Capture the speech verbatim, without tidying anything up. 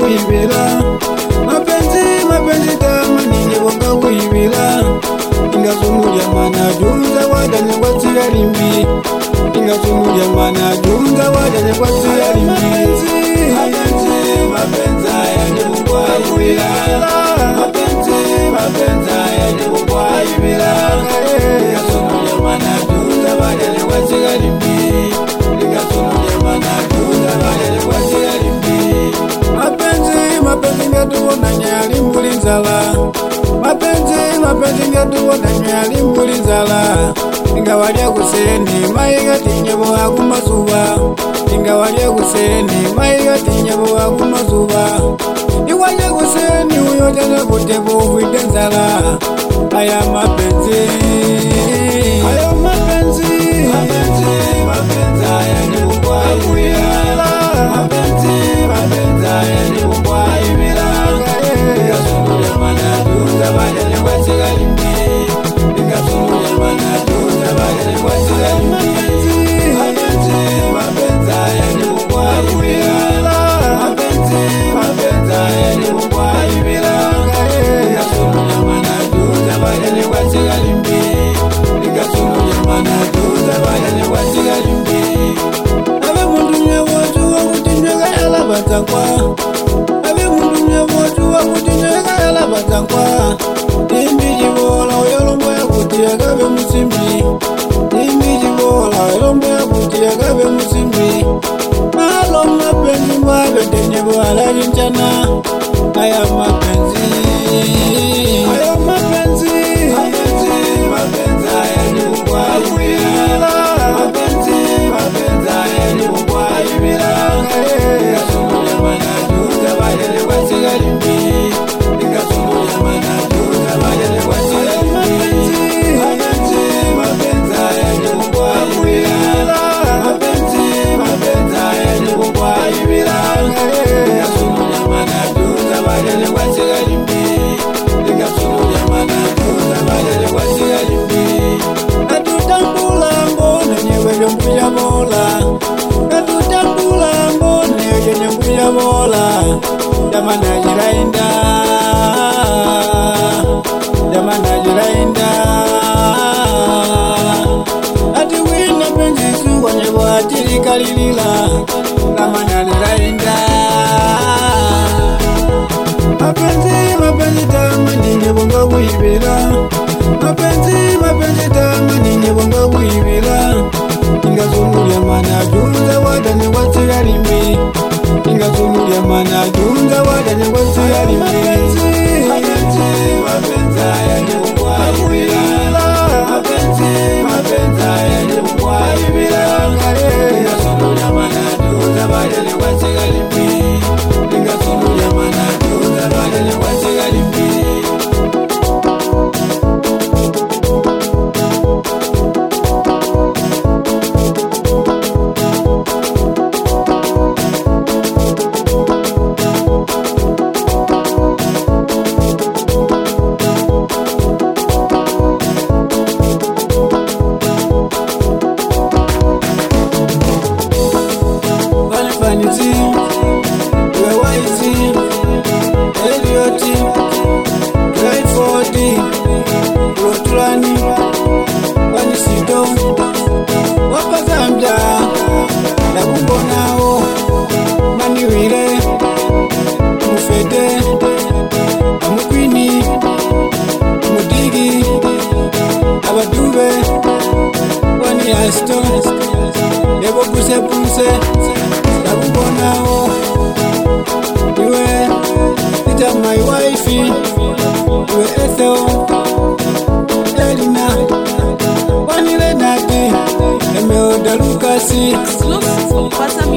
kuibila. Mapenzi mapenzi tama ninye bonga kuibila. Ingazumulia mana junza wadanya kwa sigarimbi. Ingazumulia mana junza wadanya kwa sigarimbi. Mapenzi mapenzi yani bonga kuibila. Mapenzi mapenzi yani bonga kuibila. Ingazumulia mana junza wadanya kwa sigarimbi. Ingazumulia mana junza wadanya kwa sigarimbi. Mapenzi mapenzi ngatuona nyali mbulizala. Mapenzi mapenzi ngatuona nyali mbulizala. Ingawalia kuseni maiga tinyebo akumazuba. Ingawalia kuseni maiga tinyebo akumazuba. Iwalia kuseni uyotana kutebo uvidenzala. Aya mapenzi Aya mapenzi Mapenzi mapenzi aya ni ukwa kuibila. Mapenzi mapenzi aya ni ukwa kuibila. Ingazumulia mana junza wadanya kwa sigarimbi. Ingazumulia mana junza wadanya kwa sigarimbi. Mapenzi mapenzi aya ni ukwa kuibila. Mapenzi mapenzi aya ni ukwa kuibila. Ingazumulia mana junza wadanya kwa sigarimbi. Ingazumulia mana junza wadanya kwa sigarimbi. Abe mundu nyewotu wakutinyweka yala batangwa. Abe mundu nyewotu wakutinyweka yala batangwa. Imbi jibola uyolombo ya kutia gabe musimbi. Imbi jibola uyolombo ya kutia gabe musimbi. Malo mapenzi mwabe tenyebo ala jinchana. Aya mapenzi Aya mapenzi Mapenzi mapenzi aya ni ukwa kuibila. Mapenzi mapenzi aya ni ukwa kuibila. Ingazumulia mana junza wadanya kwa sigarimbi. Ingazumulia mana junza wadanya kwa sigarimbi. Mapenzi mapenzi aya ni ukwa kuibila. Mapenzi mapenzi aya ni ukwa kuibila. Ingazumulia mana junza wadanya kwa sigarimbi. Ingazumulia mana junza wadanya kwa sigarimbi. Atutambula mbone nyewe mbuya bola. Atutambula mbone nyewe mbuya bola. Jamana jirainda. Jamana jirainda. Ati wina penzi suwa nyebo atiri kalilila. Jamana jirainda. Mapenzi mapenzi tama ninye bonga kuibila. Mapenzi mapenzi tama ninye bonga kuibila. Ingazumulia mana junza wadanya kwa sigarimbi. Ingazumulia mana junza wadanya kwa sigarimbi. Mapenzi mapenzi aya ni ukwa kuibila. Mapenzi mapenzi aya ni ukwa kuibila. Ingazumulia mana junza wadanya kwa sigarimbi. Ingazumulia mana junza wadanya kwa sigarimbi. Vanity, we wise, Elliot, Rayford, Rotulani, Vanisido, Wakazambia, Nakubonao, Maniwire, Mufede, Mukwini, Mudigi, Abadube, Wani Aston, Nebo Puse Puse, Nakubonao, Iwe, Ita my wife, Iwe Ethel, Elina, Wanile Nati, Emeo Dalukasi, Exclusive from Pasa